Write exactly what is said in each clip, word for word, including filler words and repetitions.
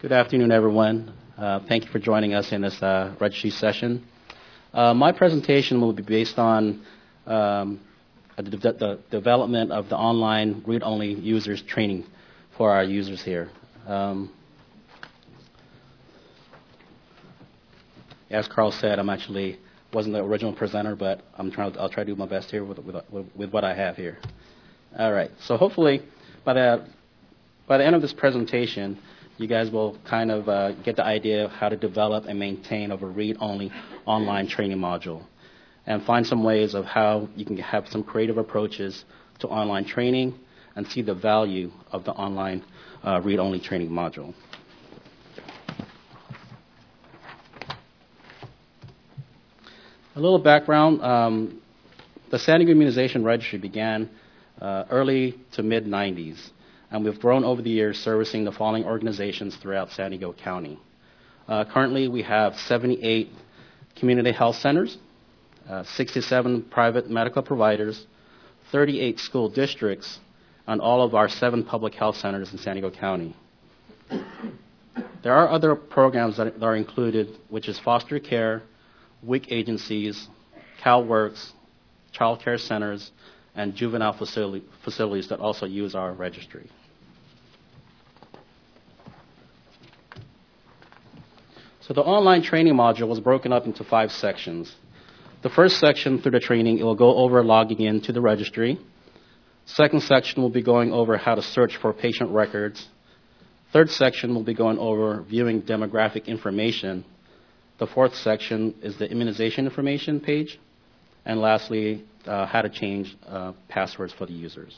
Good afternoon, everyone. Uh, thank you for joining us in this uh, registry session. Uh, my presentation will be based on um, the, the development of the online read-only users training for our users here. Um, as Carl said, I'm actually wasn't the original presenter, but I'm trying. To, I'll try to do my best here with, with, with what I have here. All right. So hopefully, by the by the end of this presentation, you guys will kind of uh, get the idea of how to develop and maintain a read-only online training module, and find some ways of how you can have some creative approaches to online training and see the value of the online uh, read-only training module. A little background. Um, the San Diego Immunization Registry began uh, early to mid nineties. And we've grown over the years servicing the following organizations throughout San Diego County. Uh, currently, we have seventy-eight community health centers, uh, sixty-seven private medical providers, thirty-eight school districts, and all of our seven public health centers in San Diego County. There are other programs that are included, which is foster care, W I C agencies, CalWorks, child care centers, and juvenile facility, facilities that also use our registry. So the online training module was broken up into five sections. The first section through the training, it will go over logging into the registry. Second section will be going over how to search for patient records. Third section will be going over viewing demographic information. The fourth section is the immunization information page. And lastly, uh, how to change uh, passwords for the users.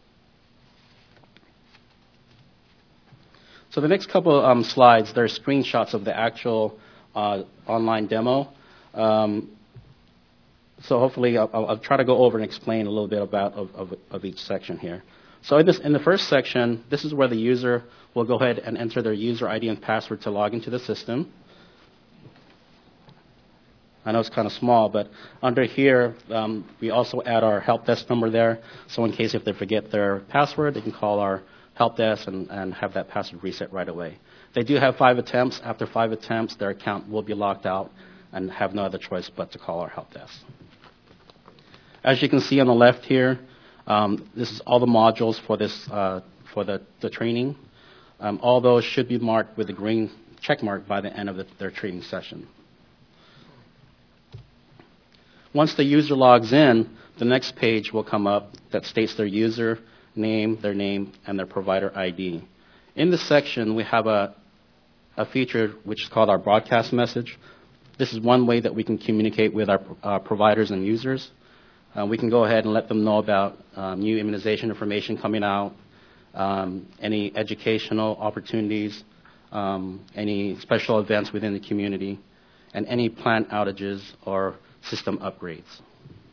So the next couple um, slides, they're screenshots of the actual uh, online demo. Um, so hopefully I'll, I'll try to go over and explain a little bit about of, of, of each section here. So in, this, in the first section, this is where the user will go ahead and enter their user I D and password to log into the system. I know it's kind of small, but under here, um, we also add our help desk number there. So in case if they forget their password, they can call our help desk and, and have that password reset right away. They do have five attempts. After five attempts, their account will be locked out and have no other choice but to call our help desk. As you can see on the left here, um, this is all the modules for this uh, for the, the training. Um, all those should be marked with a green check mark by the end of the, their training session. Once the user logs in, the next page will come up that states their user name, their name, and their provider I D. In this section, we have a, a feature which is called our broadcast message. This is one way that we can communicate with our uh, providers and users. Uh, we can go ahead and let them know about um, new immunization information coming out, um, any educational opportunities, um, any special events within the community, and any plant outages or system upgrades.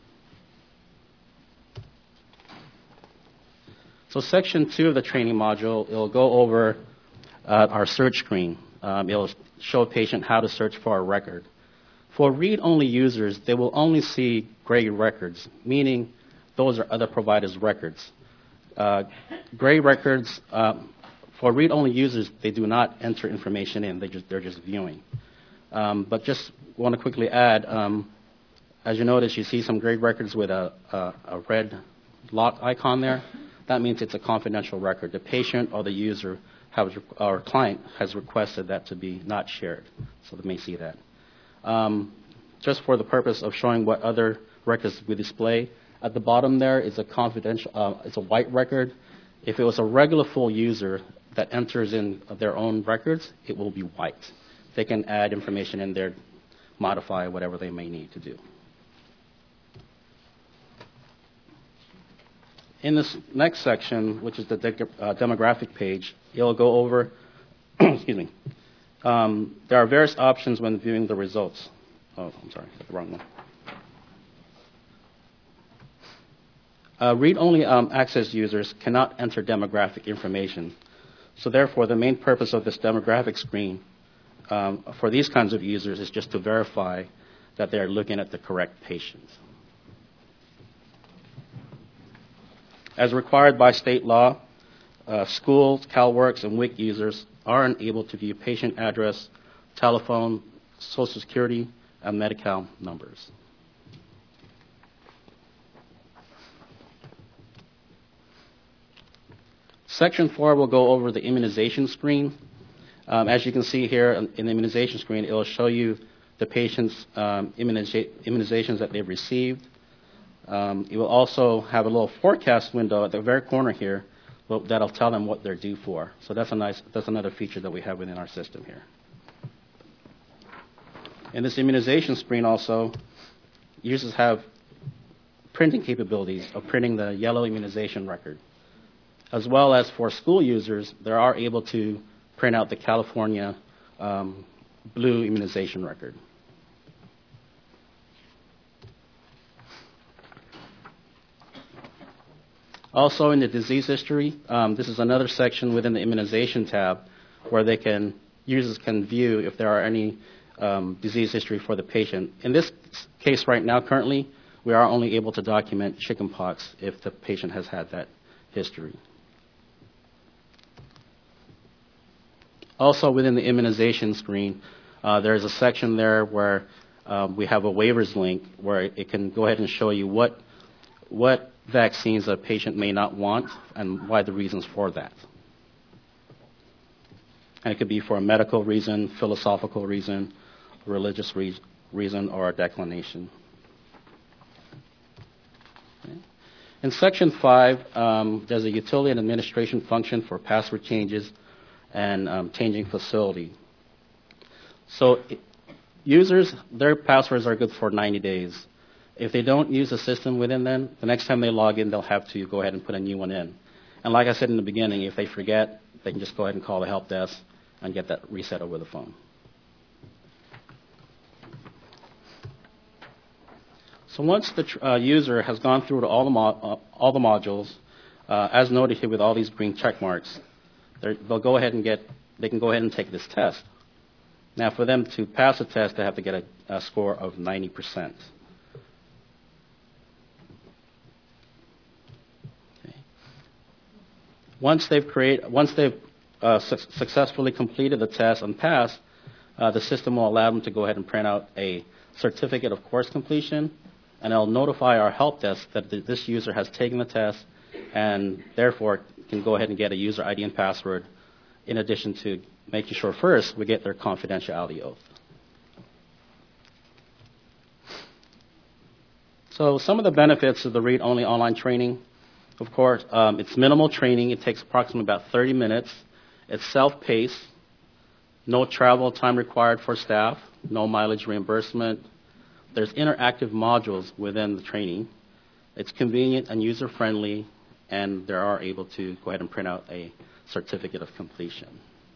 So section two of the training module, it'll go over uh, our search screen. Um, it'll show a patient how to search for a record. For read-only users, they will only see gray records, meaning those are other providers' records. Uh, gray records, um, for read-only users, they do not enter information in. They just, they're just viewing. Um, but just want to quickly add, um, as you notice, you see some gray records with a, a, a red lock icon there. That means it's a confidential record. The patient or the user has, or client has requested that to be not shared, so they may see that. Um, just for the purpose of showing what other records we display, at the bottom there is a confidential, uh, it's a white record. If it was a regular full user that enters in their own records, it will be white. They can add information in there, modify whatever they may need to do. In this next section, which is the de uh, demographic page, it'll go over, excuse me, um, there are various options when viewing the results. Oh, I'm sorry, got the wrong one. Uh, read-only um, access users cannot enter demographic information. So therefore, the main purpose of this demographic screen um, for these kinds of users is just to verify that they're looking at the correct patients. As required by state law, uh, schools, CalWorks, and W I C users are unable to view patient address, telephone, social security, and Medi-Cal numbers. Section four will go over the immunization screen. Um, as you can see here in the immunization screen, it will show you the patient's um, immuniza- immunizations that they've received. Um, it will also have a little forecast window at the very corner here that'll tell them what they're due for. So that's a nice, that's another feature that we have within our system here. In this immunization screen also, users have printing capabilities of printing the yellow immunization record. As well as for school users, they are able to print out the California um, blue immunization record. Also in the disease history, um, this is another section within the immunization tab where they can, users can view if there are any um, disease history for the patient. In this case right now, currently, we are only able to document chickenpox if the patient has had that history. Also within the immunization screen, uh, there's a section there where um, we have a waivers link where it can go ahead and show you what, what vaccines a patient may not want and why the reasons for that. And it could be for a medical reason, philosophical reason, religious re- reason, or a declination. Okay. In section five, um, there's a utility and administration function for password changes and um, changing facility. So it, users, their passwords are good for ninety days. If they don't use the system within then, the next time they log in, they'll have to go ahead and put a new one in. And like I said in the beginning, if they forget, they can just go ahead and call the help desk and get that reset over the phone. So once the tr- uh, user has gone through all the, mo- uh, all the modules, uh, as noted here with all these green check marks, they'll go ahead and get, they can go ahead and take this test. Now for them to pass the test, they have to get a, a score of ninety percent. Okay. Once they've created, once they've uh, su- successfully completed the test and passed, uh, the system will allow them to go ahead and print out a certificate of course completion, and it'll notify our help desk that th- this user has taken the test and therefore can go ahead and get a user I D and password, in addition to making sure first we get their confidentiality oath. So some of the benefits of the read-only online training, of course, um, it's minimal training. It takes approximately about thirty minutes. It's self-paced, no travel time required for staff, no mileage reimbursement. There's interactive modules within the training. It's convenient and user-friendly, and they are able to go ahead and print out a certificate of completion.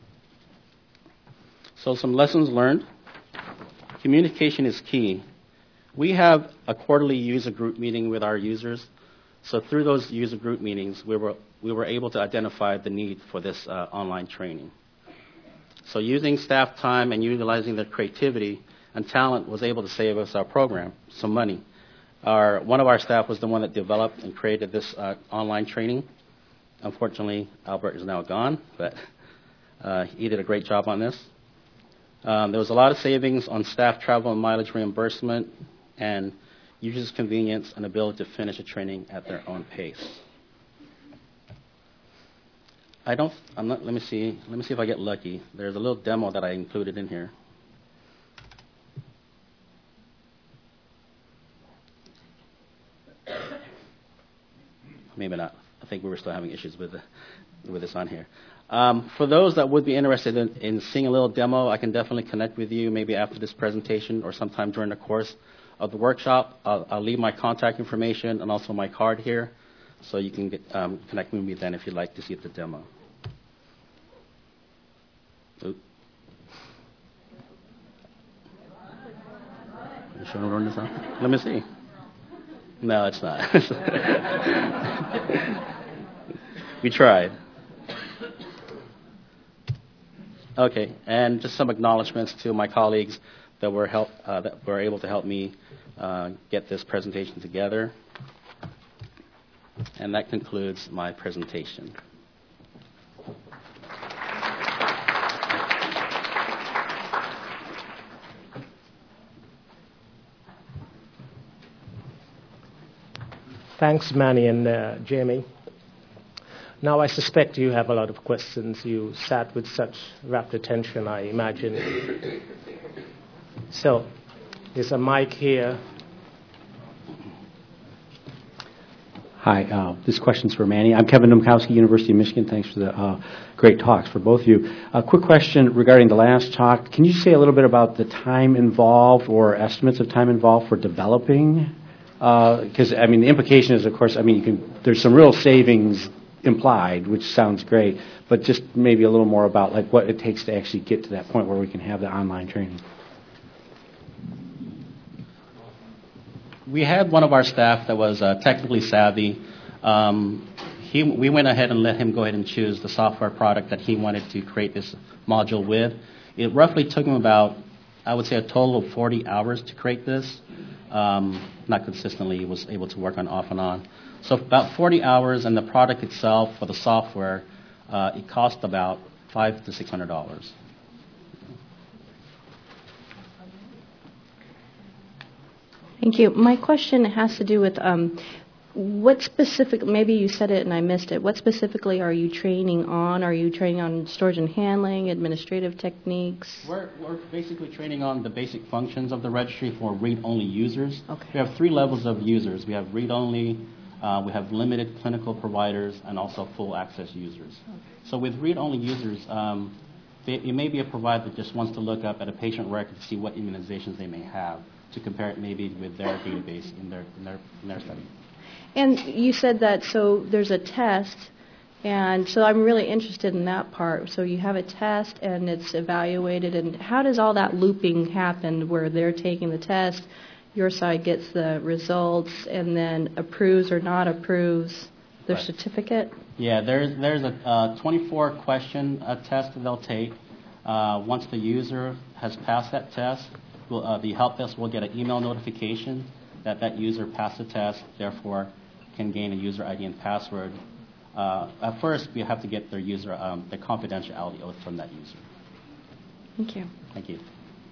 So some lessons learned. Communication is key. We have a quarterly user group meeting with our users. So through those user group meetings, we were, we were able to identify the need for this uh, online training. So using staff time and utilizing their creativity and talent was able to save us our program some money. Our, one of our staff was the one that developed and created this uh, online training. Unfortunately, Albert is now gone, but uh, he did a great job on this. Um, there was a lot of savings on staff travel and mileage reimbursement, and users' convenience and ability to finish a training at their own pace. I don't. I'm not. Let me see. Let me see if I get lucky. There's a little demo that I included in here. Maybe not. I think we were still having issues with the, with this on here. Um, for those that would be interested in, in seeing a little demo, I can definitely connect with you maybe after this presentation or sometime during the course of the workshop. I'll, I'll leave my contact information and also my card here, so you can get, um, connect with me then if you'd like to see the demo. Oop. You sure I'm running this out? Let me see. No, it's not. We tried. Okay, and just some acknowledgments to my colleagues that were help uh, that were able to help me uh, get this presentation together. And that concludes my presentation. Thanks, Manny and uh, Jamie. Now, I suspect you have a lot of questions. You sat with such rapt attention, I imagine. So, there's a mic here. Hi, uh, this question's for Manny. I'm Kevin Domkowski, University of Michigan. Thanks for the uh, great talks for both of you. A quick question regarding the last talk. Can you say a little bit about the time involved or estimates of time involved for developing? Because, uh, I mean, the implication is, of course, I mean, you can, there's some real savings implied, which sounds great, but just maybe a little more about like what it takes to actually get to that point where we can have the online training. We had one of our staff that was uh, technically savvy. Um, he, we went ahead and let him go ahead and choose the software product that he wanted to create this module with. It roughly took him about, I would say, a total of forty hours to create this. Um, not consistently, he was able to work on off and on. So about forty hours, and the product itself for the software, uh, it cost about five to six hundred dollars. Thank you. My question has to do with um, what specific, maybe you said it and I missed it, what specifically are you training on? Are you training on storage and handling, administrative techniques? We're, we're basically training on the basic functions of the registry for read-only users. Okay. We have three levels of users. We have read-only, uh, we have limited clinical providers, and also full access users. Okay. So with read-only users, um, they, it may be a provider that just wants to look up at a patient record to see what immunizations they may have, to compare it maybe with their database in their, in their, in their study. And you said that, so there's a test, and so I'm really interested in that part. So you have a test, and it's evaluated, and how does all that looping happen where they're taking the test, your side gets the results, and then approves or not approves their Right. certificate? Yeah, there's, there's a uh, twenty-four question uh, test that they'll take. Uh, once the user has passed that test, we'll, uh, the help desk will get an email notification that that user passed the test, therefore can gain a user I D and password. Uh, at first, we have to get their user, um, the confidentiality oath from that user. Thank you. Thank you.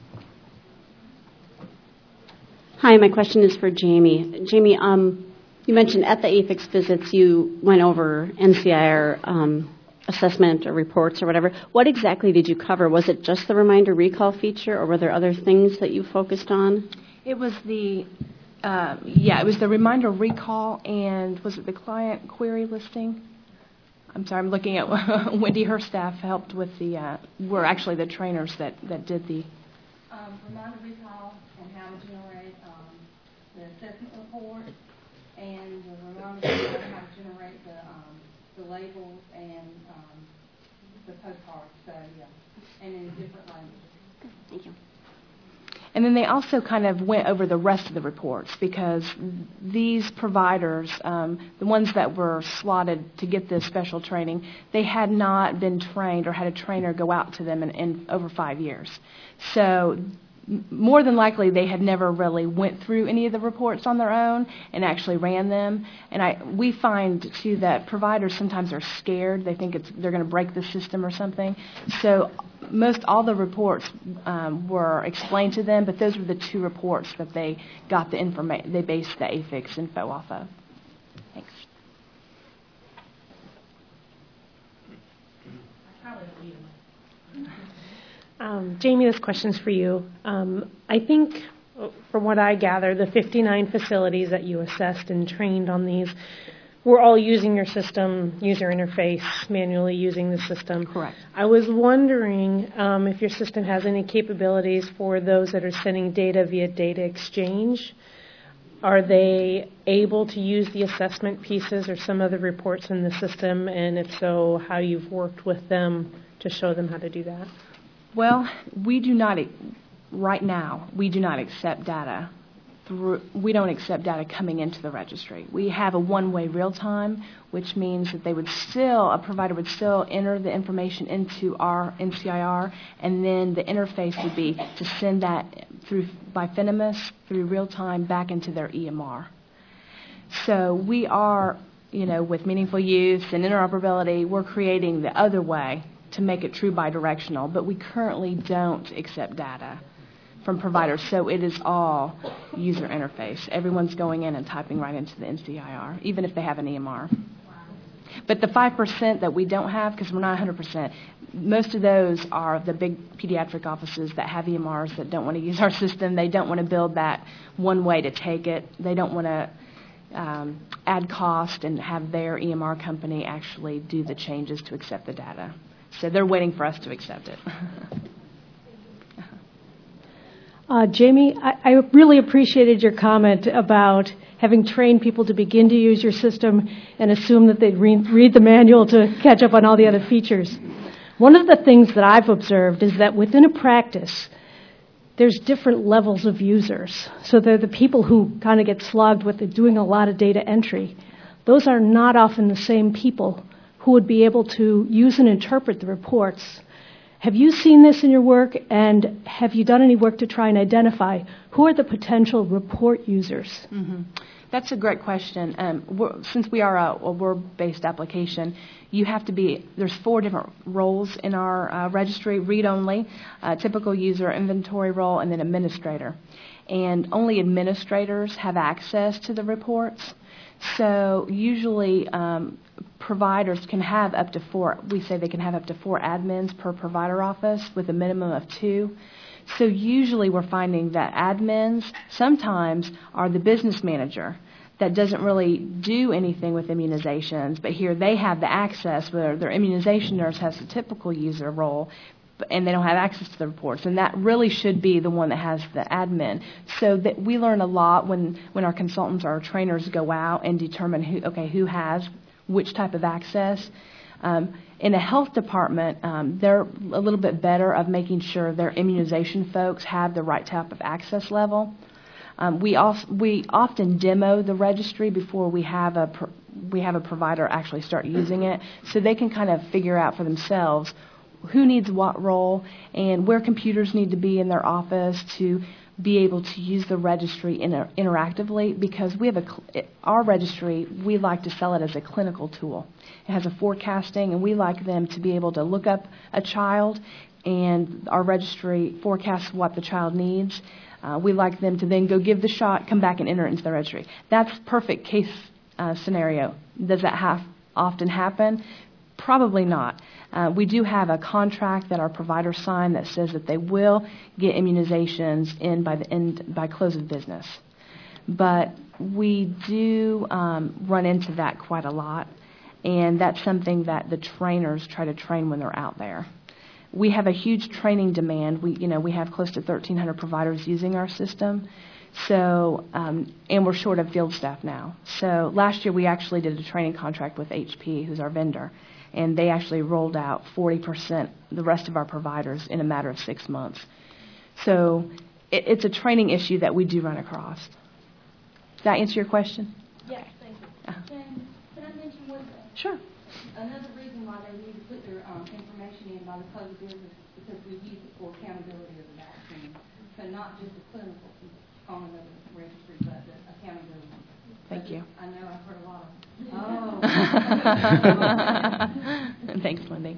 Hi, my question is for Jamie. Jamie, um, you mentioned at the A F I X visits you went over N C I R um, assessment or reports or whatever. What exactly did you cover? Was it just the reminder recall feature, or were there other things that you focused on? It was the, uh, yeah, it was the reminder recall, and was it the client query listing? I'm sorry, I'm looking at Wendy. Her staff helped with the, uh, were actually the trainers that, that did the. Um, reminder recall and how to generate um, the assessment report, and the reminder recall how to generate the, um, the labels and um, the postcards. So, yeah, and in different languages. Thank you. And then they also kind of went over the rest of the reports, because these providers, um, the ones that were slotted to get this special training, they had not been trained or had a trainer go out to them in, in over five years. So m- more than likely they had never really went through any of the reports on their own and actually ran them. And I, we find, too, that providers sometimes are scared. They think it's, they're going to break the system or something. So most all the reports um, were explained to them, but those were the two reports that they got the information, they based the A F I X info off of. Thanks. Um, Jamie, this question's for you. Um, I think, from what I gather, the fifty-nine facilities that you assessed and trained on these were all using your system, user interface, manually using the system. Correct. I was wondering um, if your system has any capabilities for those that are sending data via data exchange. Are they able to use the assessment pieces or some other reports in the system? And if so, how you've worked with them to show them how to do that? Well, we do not, right now, we do not accept data. Through, we don't accept data coming into the registry. We have a one-way real-time, which means that they would still, a provider would still enter the information into our N C I R, and then the interface would be to send that through by Finimus through real-time back into their E M R. So we are, you know, with meaningful use and interoperability, we're creating the other way to make it true bidirectional, but we currently don't accept data from providers. So it is all user interface. Everyone's going in and typing right into the N C I R, even if they have an E M R. But the five percent that we don't have, because we're not one hundred percent, most of those are the big pediatric offices that have E M Rs that don't want to use our system. They don't want to build that one way to take it. They don't want to um, add cost and have their E M R company actually do the changes to accept the data. So they're waiting for us to accept it. Uh, Jamie, I, I really appreciated your comment about having trained people to begin to use your system and assume that they'd re- read the manual to catch up on all the other features. One of the things that I've observed is that within a practice, there's different levels of users. So they're the people who kind of get slogged with doing a lot of data entry. Those are not often the same people who would be able to use and interpret the reports. Have you seen this in your work, and have you done any work to try and identify who are the potential report users? Mm-hmm. That's a great question. Um, we're, since we are a, a word-based application, you have to be, there's four different roles in our uh, registry: read-only, uh, typical user, inventory role, and then administrator. And only administrators have access to the reports. So usually um, providers can have up to four, we say they can have up to four admins per provider office with a minimum of two. So usually we're finding that admins sometimes are the business manager that doesn't really do anything with immunizations, but here they have the access where their immunization nurse has a typical user role, and they don't have access to the reports, and that really should be the one that has the admin. So that we learn a lot when, when our consultants or our trainers go out and determine who, okay, who has which type of access. Um, in a health department, um, they're a little bit better of making sure their immunization folks have the right type of access level. Um, we, also, we often demo the registry before we have a pro- we have a provider actually start using it, so they can kind of figure out for themselves who needs what role and where computers need to be in their office to be able to use the registry inter- interactively, because we have a cl- our registry, we like to sell it as a clinical tool. It has a forecasting, and we like them to be able to look up a child, and our registry forecasts what the child needs. Uh, we like them to then go give the shot, come back and enter it into the registry. That's perfect case uh, scenario. Does that have often happen? Probably not. Uh, we do have a contract that our providers sign that says that they will get immunizations in by the end by close of business. But we do um, run into that quite a lot, and that's something that the trainers try to train when they're out there. We have a huge training demand. We, you know, we have close to thirteen hundred providers using our system. So, um, and we're short of field staff now. So last year we actually did a training contract with H P, who's our vendor, and they actually rolled out forty percent the rest of our providers in a matter of six months. So it, it's a training issue that we do run across. Did that answer your question? Yes, thank you. Uh-huh. Can, can I mention one thing? Sure. Another reason why they need to put their um, information in by the close of business is because we use it for accountability of the vaccine. So not just the clinical component of the registry, but the accountability. Thank you. I know I've heard a lot of, oh. Thanks, Wendy.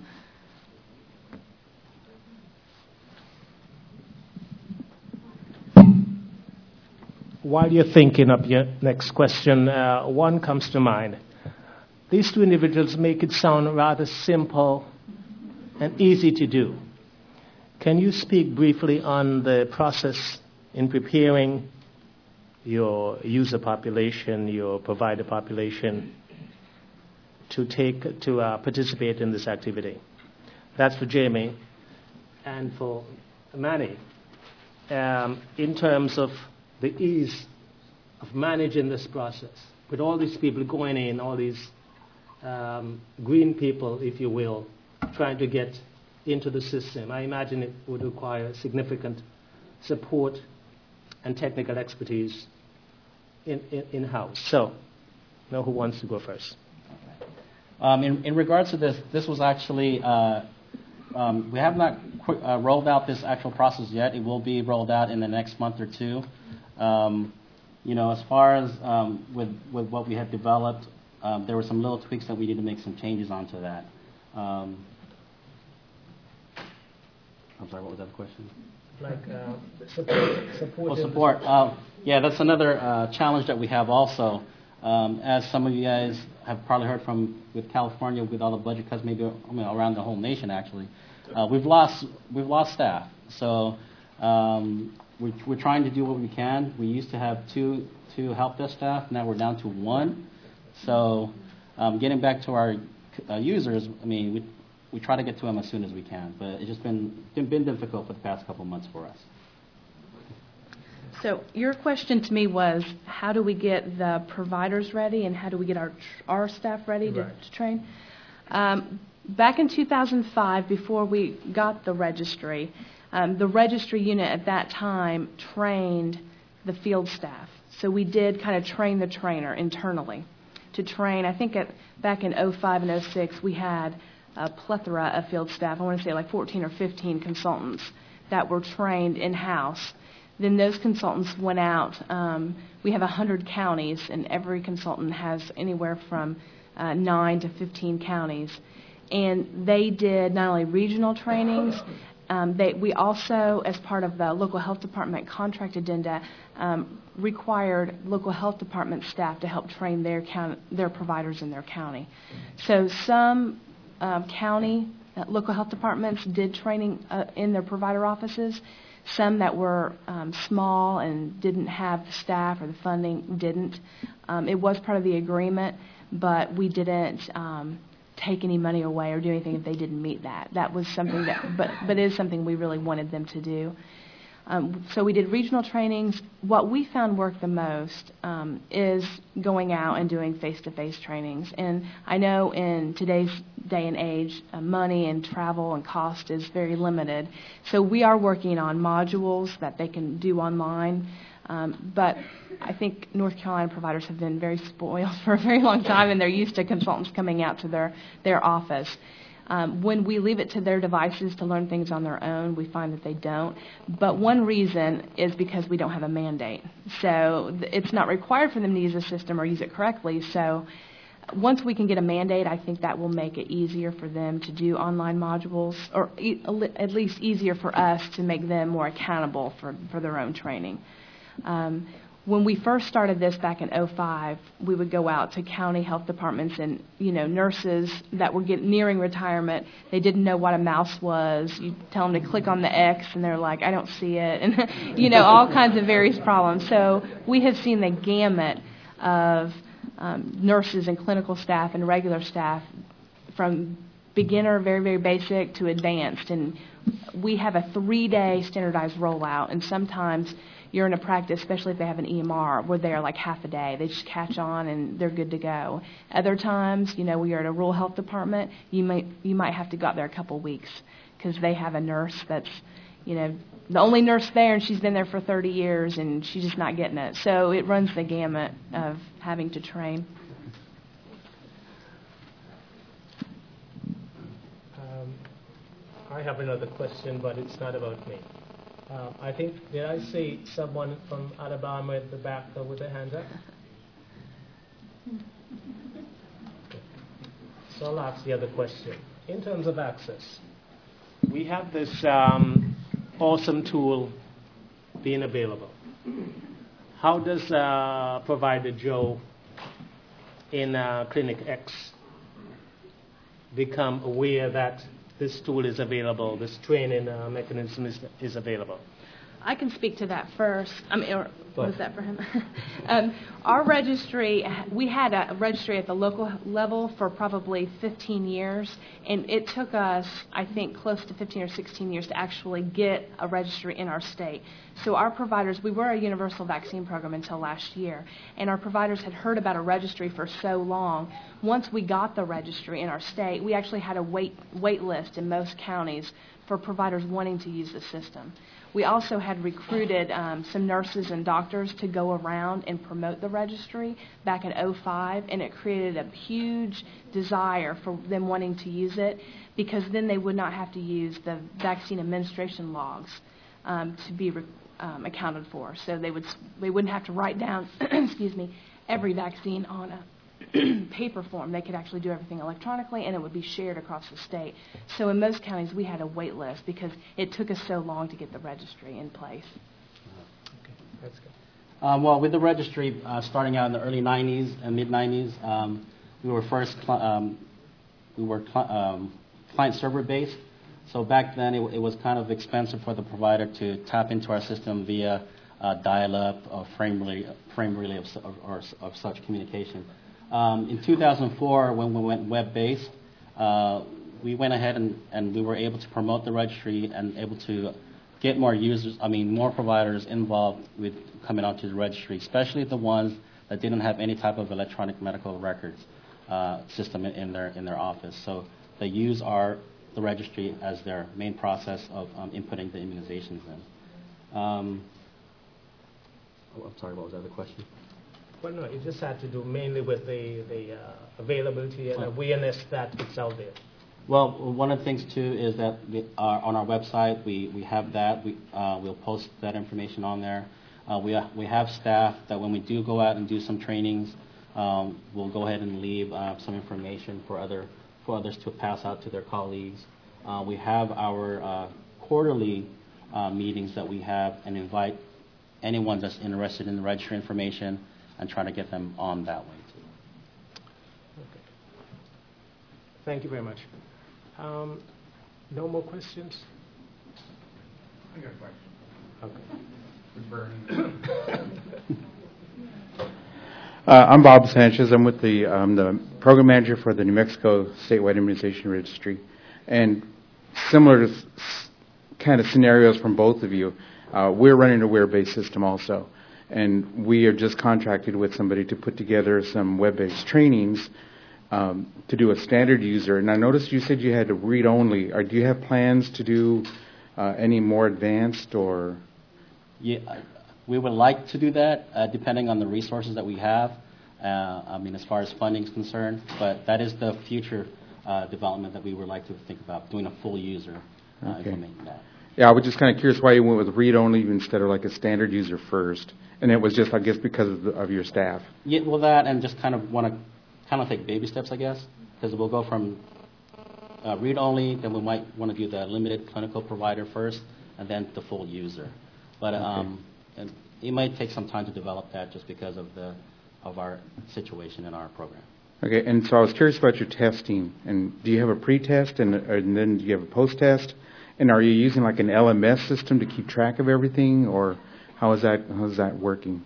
While you're thinking of your next question, uh, one comes to mind. These two individuals make it sound rather simple and easy to do. Can you speak briefly on the process in preparing your user population, your provider population, to take to uh, participate in this activity? That's for Jamie. And for Manny, um, in terms of the ease of managing this process, with all these people going in, all these um, green people, if you will, trying to get into the system, I imagine it would require significant support and technical expertise in, in, in-house. So, know who wants to go first? Um, in, in regards to this, this was actually, uh, um, we have not qu- uh, rolled out this actual process yet. It will be rolled out in the next month or two. Um, you know, as far as um, with, with what we had developed, um, there were some little tweaks that we need to make some changes onto that. Um, I'm sorry, what was that question? Like uh, support, support. Well, support. Uh, yeah, that's another uh, challenge that we have also. Um, as some of you guys have probably heard from with California, with all the budget cuts, maybe I mean, around the whole nation actually, uh, we've lost we've lost staff. So um, we're, we're trying to do what we can. We used to have two two help desk staff. Now we're down to one. So um, getting back to our uh, users, I mean, we we try to get to them as soon as we can, but it's just been been, been difficult for the past couple of months for us. So your question to me was, how do we get the providers ready, and how do we get our our staff ready to, Right. to train? Um, back in two thousand five, before we got the registry, um, the registry unit at that time trained the field staff. So we did kind of train the trainer internally to train. I think at, back in oh five and oh six, we had a plethora of field staff. I want to say like fourteen or fifteen consultants that were trained in-house. Then those consultants went out. Um, we have one hundred counties, and every consultant has anywhere from uh, nine to fifteen counties. And they did not only regional trainings, um, they, we also, as part of the local health department contract addenda, um, required local health department staff to help train their, count, their providers in their county. So some um, county uh, local health departments did training uh, in their provider offices. Some that were um, small and didn't have the staff or the funding didn't. Um, it was part of the agreement, but we didn't um, take any money away or do anything if they didn't meet that. That was something that, but but it is something we really wanted them to do. Um, so we did regional trainings. What we found worked the most um, is going out and doing face-to-face trainings. And I know in today's day and age, uh, money and travel and cost is very limited. So we are working on modules that they can do online. Um, but I think North Carolina providers have been very spoiled for a very long time, and they're used to consultants coming out to their, their office. Um, when we leave it to their devices to learn things on their own, we find that they don't. But one reason is because we don't have a mandate. So th- it's not required for them to use the system or use it correctly. So once we can get a mandate, I think that will make it easier for them to do online modules, or e- at least easier for us to make them more accountable for, for their own training. Um, When we first started this back in oh five, we would go out to county health departments and, you know, nurses that were getting nearing retirement. They didn't know what a mouse was. You tell them to click on the X, and they're like, I don't see it, and, you know, all kinds of various problems. So we have seen the gamut of um, nurses and clinical staff and regular staff from beginner, very, very basic, to advanced. And we have a three-day standardized rollout, and sometimes you're in a practice, especially if they have an E M R, where they're like half a day. They just catch on and they're good to go. Other times, you know, when you're at a rural health department, you might you might have to go out there a couple weeks because they have a nurse that's, you know, the only nurse there, and she's been there for thirty years, and she's just not getting it. So it runs the gamut of having to train. Um, I have another question, but it's not about me. Uh, I think, did I see someone from Alabama at the back there with their hand up? Okay. So I'll ask the other question. In terms of access, we have this um, awesome tool being available. How does uh, provider Joe in uh, Clinic X become aware that this tool is available, this training uh, mechanism is, is available? I can speak to that first. I mean, or was that for him? um, our registry, we had a registry at the local level for probably fifteen years, and it took us, I think, close to fifteen or sixteen years to actually get a registry in our state. So our providers, we were a universal vaccine program until last year, and our providers had heard about a registry for so long. Once we got the registry in our state, we actually had a wait wait list in most counties for providers wanting to use the system. We also had recruited um, some nurses and doctors to go around and promote the registry back in oh five, and it created a huge desire for them wanting to use it, because then they would not have to use the vaccine administration logs um, to be re- um, accounted for. So they would they wouldn't have to write down, excuse me, every vaccine on a paper form. They could actually do everything electronically, and it would be shared across the state. So in most counties, we had a wait list because it took us so long to get the registry in place. Okay, that's good. Um, well, with the registry, uh, starting out in the early nineties and mid nineties, um, we were first cl- um, we were cl- um, client server based. So back then, it, it was kind of expensive for the provider to tap into our system via uh, dial-up or frame relay, frame relay of, of, or, of such communication. Um, in two thousand four, when we went web-based, uh, we went ahead and, and we were able to promote the registry and able to get more users, I mean, more providers involved with coming onto the registry, especially the ones that didn't have any type of electronic medical records uh, system in, in their in their office. So they use our the registry as their main process of um, inputting the immunizations in. Um, oh, I'm sorry, what was the other question? Well, no, it just had to do mainly with the, the uh, availability and Oh. awareness that it's out there. Well, one of the things too is that we, uh, on our website we, we have that. We uh, we'll post that information on there. Uh, we we have staff that when we do go out and do some trainings, um, we'll go ahead and leave uh, some information for other for others to pass out to their colleagues. Uh, we have our uh, quarterly uh, meetings that we have and invite anyone that's interested in the registry information and try to get them on that way too. Okay. Thank you very much. Um, no more questions? I got a question. Okay. For Bernie. uh, I'm Bob Sanchez. I'm with the um, the program manager for the New Mexico Statewide Immunization Registry, and similar to s- kind of scenarios from both of you, uh, we're running a web-based system also, and we are just contracted with somebody to put together some web-based trainings. Um, to do a standard user, and I noticed you said you had to read only. Or do you have plans to do uh, any more advanced or? Yeah, I- we would like to do that, uh, depending on the resources that we have. Uh, I mean, as far as funding is concerned, but that is the future uh, development that we would like to think about, doing a full user, uh, Okay. implementing that. Yeah, I was just kind of curious why you went with read only instead of like a standard user first, and it was just, I guess, because of, the, of your staff. Yeah, well, that and just kind of want to kind of take baby steps, I guess, because we'll go from uh, read only, then we might want to do the limited clinical provider first, and then the full user. But um, and it might take some time to develop that just because of the of our situation in our program. Okay, and so I was curious about your testing. And do you have a pre-test, and, and then do you have a post-test? And are you using like an L M S system to keep track of everything, or how is that how is that working?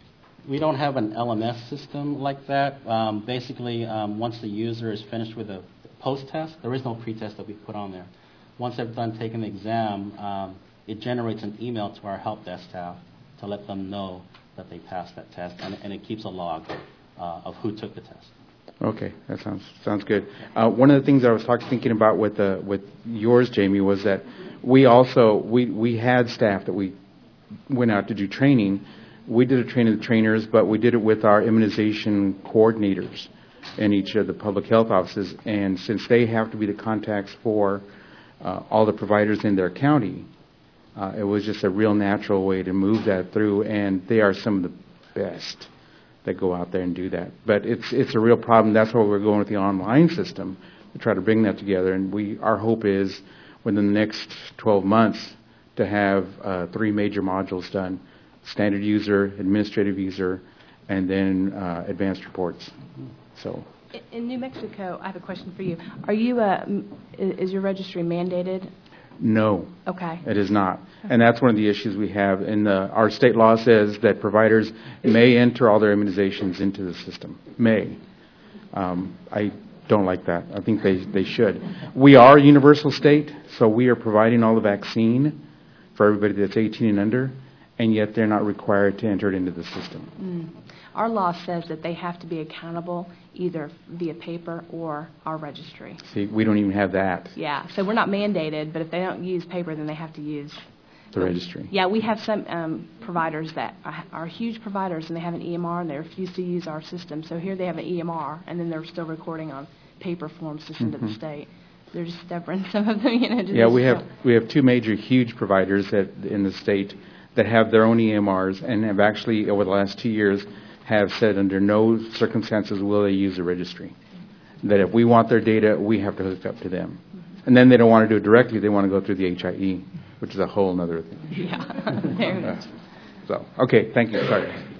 We don't have an L M S system like that. Um, basically, um, once the user is finished with a post-test, there is no pre-test that we put on there. Once they've done taking the exam, um, it generates an email to our help desk staff to let them know that they passed that test, and, and it keeps a log uh, of who took the test. Okay, that sounds sounds good. Uh, one of the things I was talking, thinking about with uh, with yours, Jamie, was that we also we we had staff that we went out to do training. We did a training of trainers, but we did it with our immunization coordinators in each of the public health offices. And since they have to be the contacts for uh, all the providers in their county, uh, it was just a real natural way to move that through. And they are some of the best that go out there and do that. But it's it's a real problem. That's why we're going with the online system to try to bring that together. And we our hope is within the next twelve months to have uh, three major modules done: standard user, administrative user, and then uh, advanced reports. So. In- In New Mexico, I have a question for you. Are you, uh, m- i- is your registry mandated? No, Okay. it is not. And that's one of the issues we have. And our state law says that providers may enter all their immunizations into the system. May. Um, I don't like that. I think they, they should. We are a universal state, so we are providing all the vaccine for everybody that's eighteen and under, and yet they're not required to enter it into the system. Mm. Our law says that they have to be accountable either via paper or our registry. See, we don't even have that, Yeah, so we're not mandated, but if they don't use paper, then they have to use. the registry. Yeah, we have some um, providers that are, are huge providers, and they have an E M R, and they refuse to use our system. So here they have an E M R, and then they're still recording on paper forms to send to the Mhm. state. They're just stubborn, some of them, you know. Yeah, just we have don't- we have two major huge providers that in the state that have their own E M Rs and have actually over the last two years have said under no circumstances will they use the registry. That if we want their data, we have to hook up to them. And then they don't want to do it directly, they want to go through the H I E, which is a whole other thing. Yeah. There it is. So, okay, thank you. Sorry.